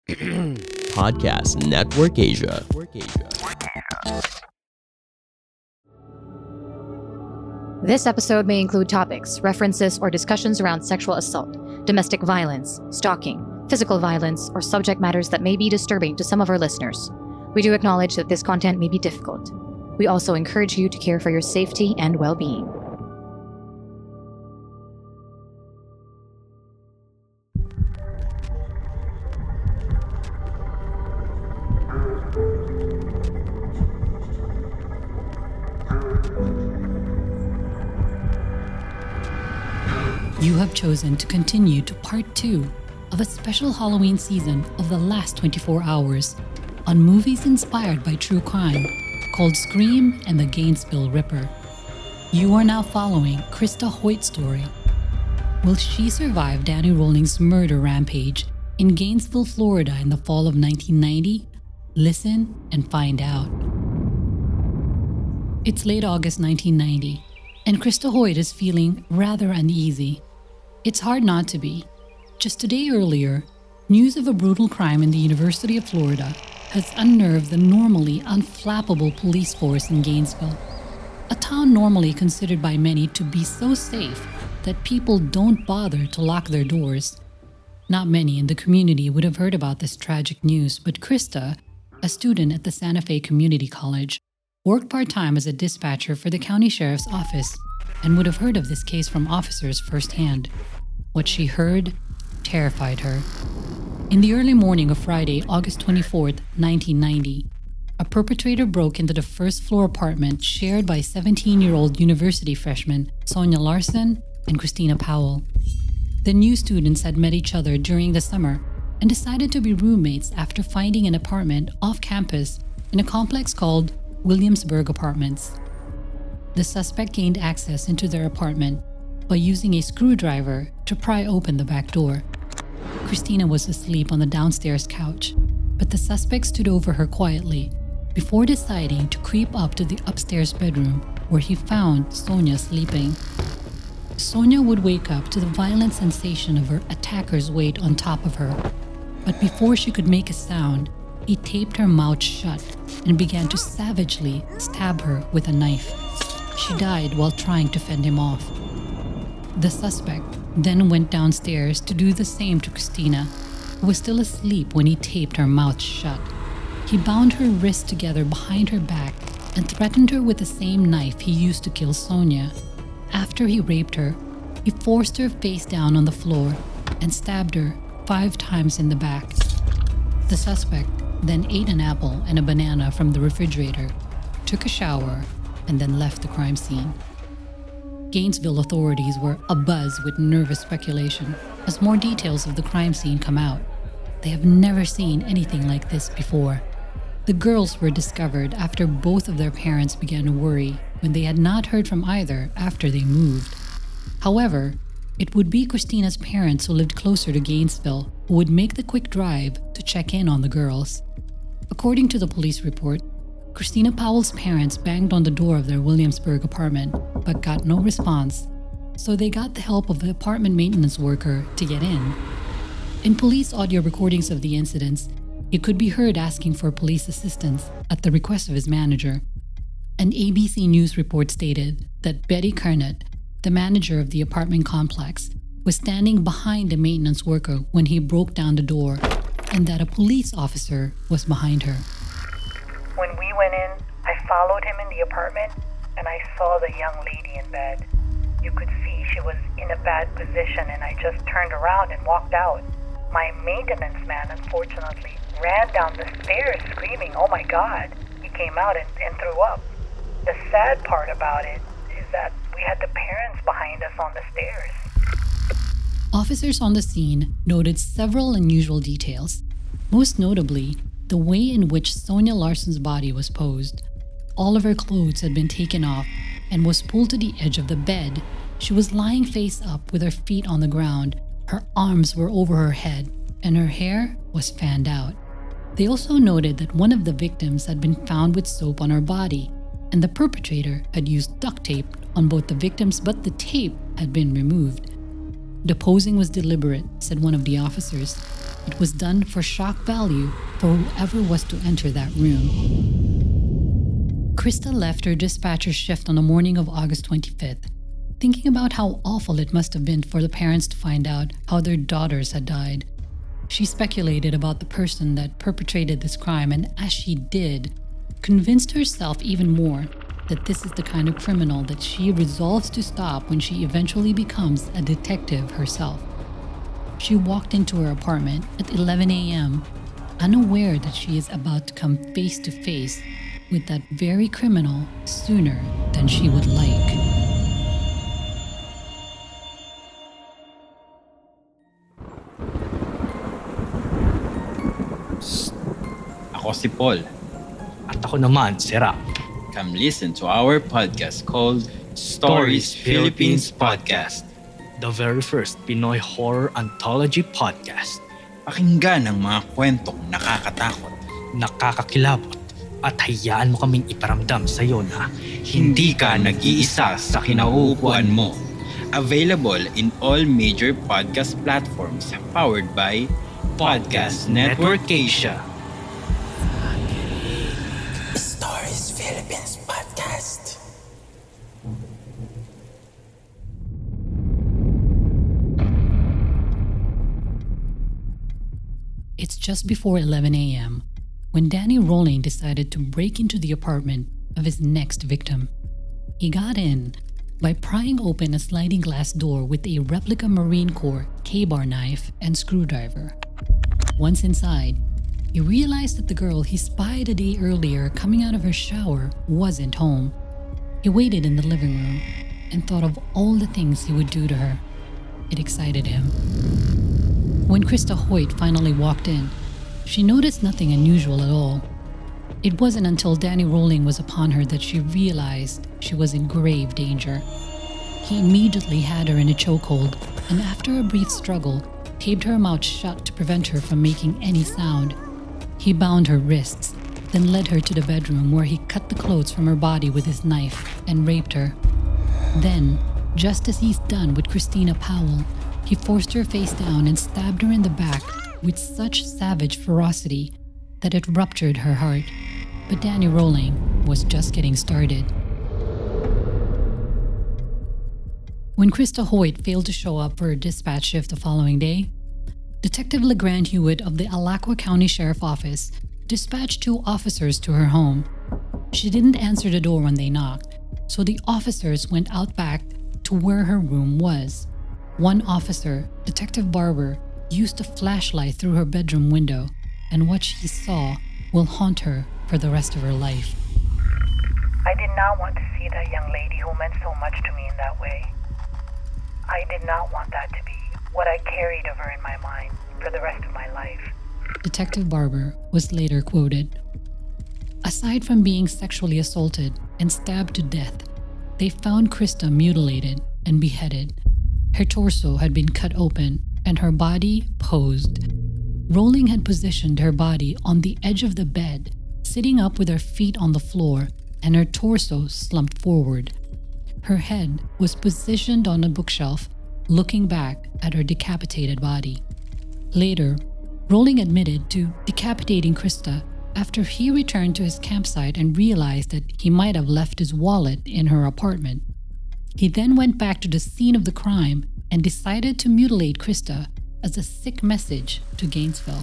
Podcast Network Asia. This episode may include topics, references, or discussions around sexual assault, domestic violence, stalking, physical violence, or subject matters that may be disturbing to some of our listeners. We do acknowledge that this content may be difficult. We also encourage you to care for your safety and well-being. You have chosen to continue to part 2 of a special Halloween season of The Last 24 Hours on movies inspired by true crime called Scream and the Gainesville Ripper. You are now following Krista Hoyt's story. Will she survive Danny Rolling's murder rampage in Gainesville, Florida in the fall of 1990? Listen and find out. It's late August 1990, and Krista Hoyt is feeling rather uneasy. It's hard not to be. Just a day earlier, news of a brutal crime in the University of Florida has unnerved the normally unflappable police force in Gainesville, a town normally considered by many to be so safe that people don't bother to lock their doors. Not many in the community would have heard about this tragic news, but Krista, a student at the Santa Fe Community College, worked part-time as a dispatcher for the county sheriff's office and would have heard of this case from officers firsthand. What she heard terrified her. In the early morning of Friday, August 24th, 1990, a perpetrator broke into the first-floor apartment shared by 17-year-old university freshmen Sonia Larson and Christina Powell. The new students had met each other during the summer and decided to be roommates after finding an apartment off campus in a complex called Williamsburg Apartments. The suspect gained access into their apartment by using a screwdriver to pry open the back door. Christina was asleep on the downstairs couch, but the suspect stood over her quietly before deciding to creep up to the upstairs bedroom where he found Sonia sleeping. Sonia would wake up to the violent sensation of her attacker's weight on top of her, but before she could make a sound, he taped her mouth shut and began to savagely stab her with a knife. She died while trying to fend him off. The suspect then went downstairs to do the same to Christina, who was still asleep when he taped her mouth shut. He bound her wrists together behind her back and threatened her with the same knife he used to kill Sonia. After he raped her, he forced her face down on the floor and stabbed her 5 times in the back. The suspect then ate an apple and a banana from the refrigerator, took a shower, and then left the crime scene. Gainesville authorities were abuzz with nervous speculation as more details of the crime scene come out. They have never seen anything like this before. The girls were discovered after both of their parents began to worry when they had not heard from either after they moved. However, it would be Christina's parents who lived closer to Gainesville who would make the quick drive to check in on the girls. According to the police report, Christina Powell's parents banged on the door of their Williamsburg apartment but got no response, so they got the help of the apartment maintenance worker to get in. In police audio recordings of the incidents, he could be heard asking for police assistance at the request of his manager. An ABC News report stated that Betty Kernett, the manager of the apartment complex, was standing behind the maintenance worker when he broke down the door, and that a police officer was behind her. When we went in, I followed him in the apartment and I saw the young lady in bed. You could see she was in a bad position and I just turned around and walked out. My maintenance man, unfortunately, ran down the stairs screaming, "Oh my God." He came out and threw up. The sad part about it is that we had the parents behind us on the stairs. Officers on the scene noted several unusual details, most notably the way in which Sonia Larson's body was posed. All of her clothes had been taken off and was pulled to the edge of the bed. She was lying face up with her feet on the ground. Her arms were over her head and her hair was fanned out. They also noted that one of the victims had been found with soap on her body, and the perpetrator had used duct tape on both the victims, but the tape had been removed. The posing was deliberate, said one of the officers. It was done for shock value for whoever was to enter that room. Krista left her dispatcher shift on the morning of August 25th, thinking about how awful it must have been for the parents to find out how their daughters had died. She speculated about the person that perpetrated this crime, and as she did, convinced herself even more that this is the kind of criminal that she resolves to stop when she eventually becomes a detective herself. She walked into her apartment at 11 a.m., unaware that she is about to come face to face with that very criminal sooner than she would like. Ako si Paul. At ako naman si Rap. Come listen to our podcast called Stories Philippines Podcast. The very first Pinoy horror anthology podcast. Pakinggan ang mga kwentong nakakatakot, Nakakakilabot. At hayaan mo kaming iparamdam sa iyo na hindi ka nag-iisa sa kinauupuan mo. Available in all major podcast platforms, powered by Podcast Network Asia. Stories Philippines Podcast. It's just before 11 a.m. when Danny Rolling decided to break into the apartment of his next victim. He got in by prying open a sliding glass door with a replica Marine Corps K-bar knife and screwdriver. Once inside, he realized that the girl he spied a day earlier coming out of her shower wasn't home. He waited in the living room and thought of all the things he would do to her. It excited him. When Krista Hoyt finally walked in, she noticed nothing unusual at all. It wasn't until Danny Rolling was upon her that she realized she was in grave danger. He immediately had her in a chokehold, and after a brief struggle, taped her mouth shut to prevent her from making any sound. He bound her wrists, then led her to the bedroom where he cut the clothes from her body with his knife and raped her. Then, just as he's done with Christina Powell, he forced her face down and stabbed her in the back with such savage ferocity that it ruptured her heart. But Danny Rolling was just getting started. When Krista Hoyt failed to show up for her dispatch shift the following day, Detective LeGrand Hewitt of the Alachua County Sheriff Office dispatched 2 officers to her home. She didn't answer the door when they knocked, so the officers went out back to where her room was. One officer, Detective Barber, used a flashlight through her bedroom window, and what she saw will haunt her for the rest of her life. I did not want to see that young lady who meant so much to me in that way. I did not want that to be what I carried of her in my mind for the rest of my life. Detective Barber was later quoted. Aside from being sexually assaulted and stabbed to death, they found Krista mutilated and beheaded. Her torso had been cut open and her body posed. Rolling had positioned her body on the edge of the bed, sitting up with her feet on the floor and her torso slumped forward. Her head was positioned on a bookshelf, looking back at her decapitated body. Later, Rolling admitted to decapitating Krista after he returned to his campsite and realized that he might have left his wallet in her apartment. He then went back to the scene of the crime and decided to mutilate Krista as a sick message to Gainesville.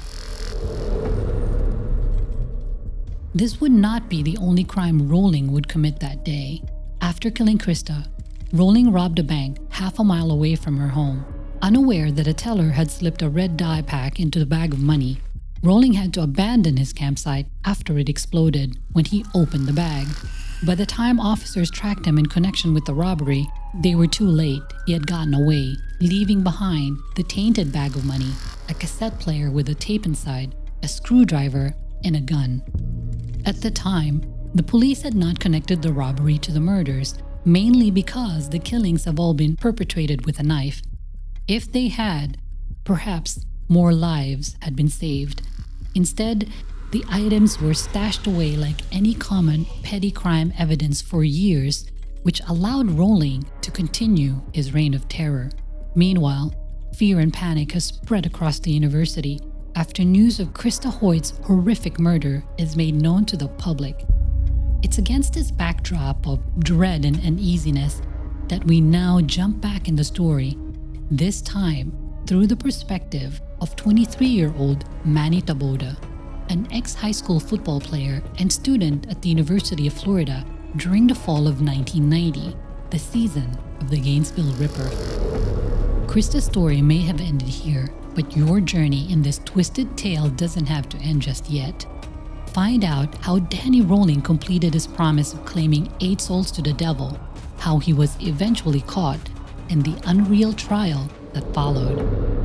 This would not be the only crime Rolling would commit that day. After killing Krista, Rolling robbed a bank half a mile away from her home. Unaware that a teller had slipped a red dye pack into the bag of money, Rolling had to abandon his campsite after it exploded when he opened the bag. By the time officers tracked him in connection with the robbery, they were too late. He had gotten away, leaving behind the tainted bag of money, a cassette player with a tape inside, a screwdriver, and a gun. At the time, the police had not connected the robbery to the murders, mainly because the killings have all been perpetrated with a knife. If they had, perhaps more lives had been saved. Instead, the items were stashed away like any common petty crime evidence for years, which allowed Rolling to continue his reign of terror. Meanwhile, Fear and panic has spread across the university after news of Krista Hoyt's horrific murder is made known to the public. It's against this backdrop of dread and uneasiness that we now jump back in the story, this time through the perspective of 23-year-old Manny Taboda, an ex-high school football player and student at the University of Florida during the fall of 1990, the season of the Gainesville Ripper. Krista's story may have ended here, but your journey in this twisted tale doesn't have to end just yet. Find out how Danny Rolling completed his promise of claiming 8 souls to the devil, how he was eventually caught, and the unreal trial that followed.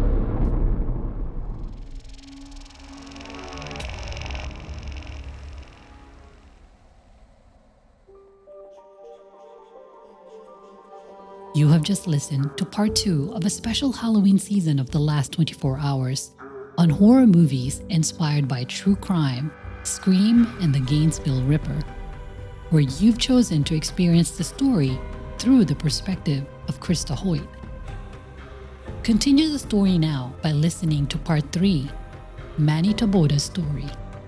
You have just listened to part 2 of a special Halloween season of The Last 24 Hours on horror movies inspired by true crime, Scream, and the Gainesville Ripper, where you've chosen to experience the story through the perspective of Krista Hoyt. Continue the story now by listening to part 3, Manny Taboda's story.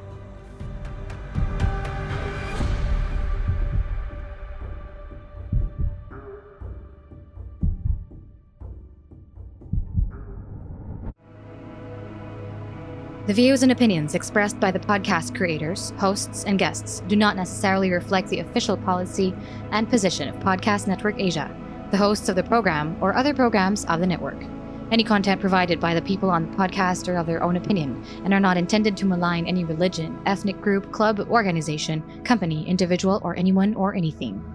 The views and opinions expressed by the podcast creators, hosts, and guests do not necessarily reflect the official policy and position of Podcast Network Asia, the hosts of the program, or other programs of the network. Any content provided by the people on the podcast are of their own opinion and are not intended to malign any religion, ethnic group, club, organization, company, individual, or anyone or anything.